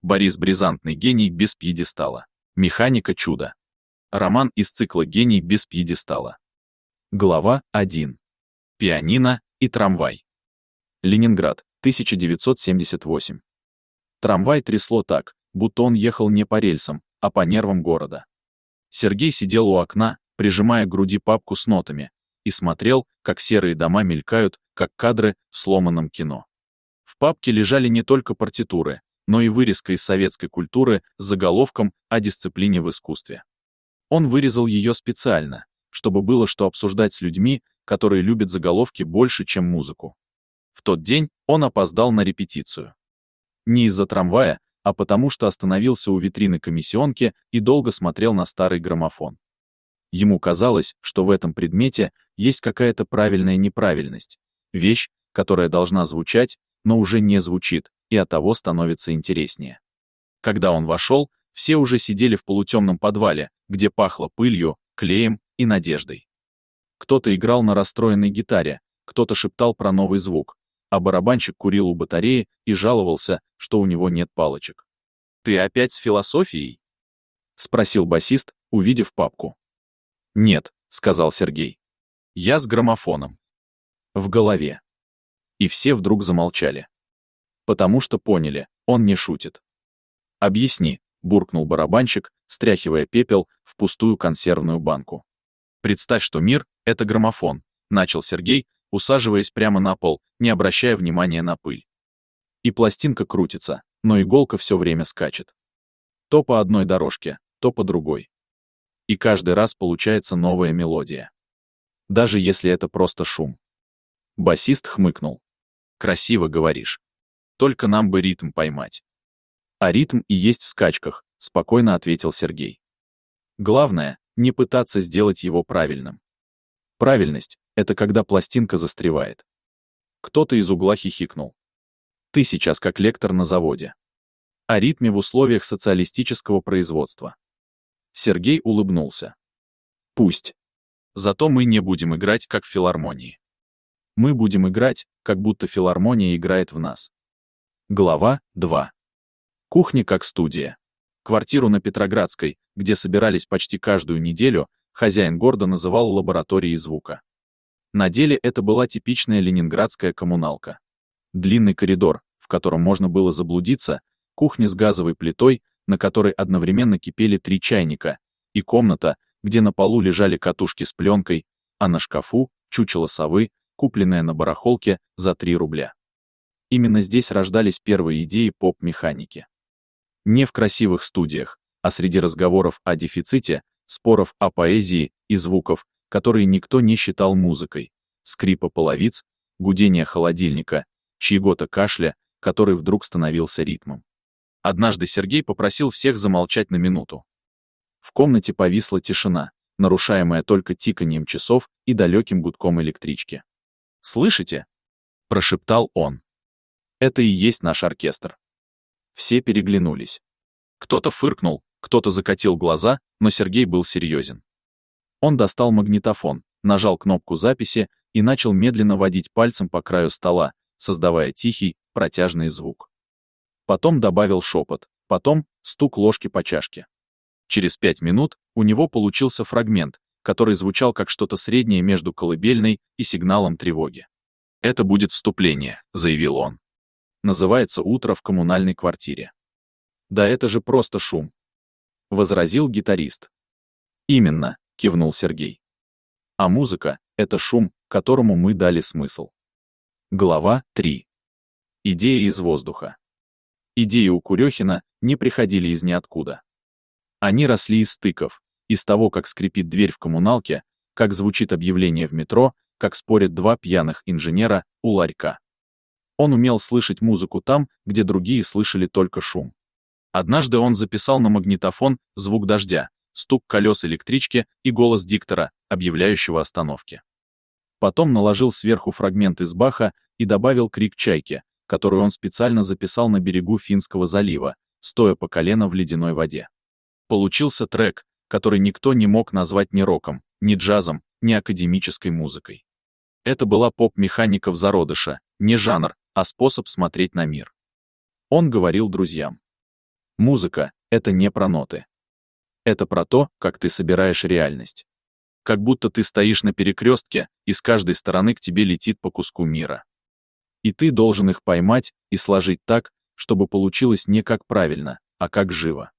Борис Брезантный гений без пьедестала. Механика чуда. Роман из цикла «Гений без пьедестала». Глава 1. Пианино и трамвай. Ленинград, 1978. Трамвай трясло так, будто он ехал не по рельсам, а по нервам города. Сергей сидел у окна, прижимая к груди папку с нотами, и смотрел, как серые дома мелькают, как кадры в сломанном кино. В папке лежали не только партитуры, но и вырезка из советской культуры с заголовком о дисциплине в искусстве. Он вырезал ее специально, чтобы было что обсуждать с людьми, которые любят заголовки больше, чем музыку. В тот день он опоздал на репетицию. Не из-за трамвая, а потому что остановился у витрины комиссионки и долго смотрел на старый граммофон. Ему казалось, что в этом предмете есть какая-то правильная неправильность, вещь, которая должна звучать, но уже не звучит, и оттого становится интереснее. Когда он вошел, все уже сидели в полутемном подвале, где пахло пылью, клеем и надеждой. Кто-то играл на расстроенной гитаре, кто-то шептал про новый звук, а барабанщик курил у батареи и жаловался, что у него нет палочек. «Ты опять с философией?» — спросил басист, увидев папку. «Нет», — сказал Сергей. «Я с граммофоном». В голове. И все вдруг замолчали. Потому что поняли, он не шутит. «Объясни», — буркнул барабанщик, стряхивая пепел в пустую консервную банку. «Представь, что мир — это граммофон», — начал Сергей, усаживаясь прямо на пол, не обращая внимания на пыль. И пластинка крутится, но иголка все время скачет. То по одной дорожке, то по другой. И каждый раз получается новая мелодия. Даже если это просто шум. Басист хмыкнул. «Красиво говоришь. Только нам бы ритм поймать». «А ритм и есть в скачках», — спокойно ответил Сергей. «Главное, не пытаться сделать его правильным. Правильность — это когда пластинка застревает». Кто-то из угла хихикнул. «Ты сейчас как лектор на заводе. О ритме в условиях социалистического производства». Сергей улыбнулся. «Пусть. Зато мы не будем играть, как в филармонии. Мы будем играть, как будто филармония играет в нас». Глава 2. Кухня как студия. Квартиру на Петроградской, где собирались почти каждую неделю, хозяин города называл лабораторией звука. На деле это была типичная ленинградская коммуналка. Длинный коридор, в котором можно было заблудиться, кухня с газовой плитой, на которой одновременно кипели 3 чайника, и комната, где на полу лежали катушки с пленкой, а на шкафу — чучело совы, купленное на барахолке за 3 рубля. Именно здесь рождались первые идеи поп-механики. Не в красивых студиях, а среди разговоров о дефиците, споров о поэзии и звуков, которые никто не считал музыкой, скрипа половиц, гудения холодильника, чьего-то кашля, который вдруг становился ритмом. Однажды Сергей попросил всех замолчать на минуту. В комнате повисла тишина, нарушаемая только тиканьем часов и далеким гудком электрички. «Слышите?» — прошептал он. «Это и есть наш оркестр». Все переглянулись. Кто-то фыркнул, кто-то закатил глаза, но Сергей был серьезен. Он достал магнитофон, нажал кнопку записи и начал медленно водить пальцем по краю стола, создавая тихий, протяжный звук. Потом добавил шепот, потом стук ложки по чашке. Через 5 минут у него получился фрагмент, который звучал как что-то среднее между колыбельной и сигналом тревоги. «Это будет вступление», — заявил он. «Называется «Утро в коммунальной квартире». «Да это же просто шум», — возразил гитарист. «Именно», — кивнул Сергей. «А музыка — это шум, которому мы дали смысл». Глава 3. Идея из воздуха. Идеи у Курехина не приходили из ниоткуда. Они росли из стыков, из того, как скрипит дверь в коммуналке, как звучит объявление в метро, как спорят 2 пьяных инженера у ларька. Он умел слышать музыку там, где другие слышали только шум. Однажды он записал на магнитофон звук дождя, стук колес электрички и голос диктора, объявляющего остановки. Потом наложил сверху фрагмент из Баха и добавил крик чайки, которую он специально записал на берегу Финского залива, стоя по колено в ледяной воде. Получился трек, который никто не мог назвать ни роком, ни джазом, ни академической музыкой. Это была поп-механика в зародыше, не жанр, а способ смотреть на мир. Он говорил друзьям: Музыка — это не про ноты. Это про то, как ты собираешь реальность. Как будто ты стоишь на перекрестке, и с каждой стороны к тебе летит по куску мира. И ты должен их поймать и сложить так, чтобы получилось не как правильно, а как живо.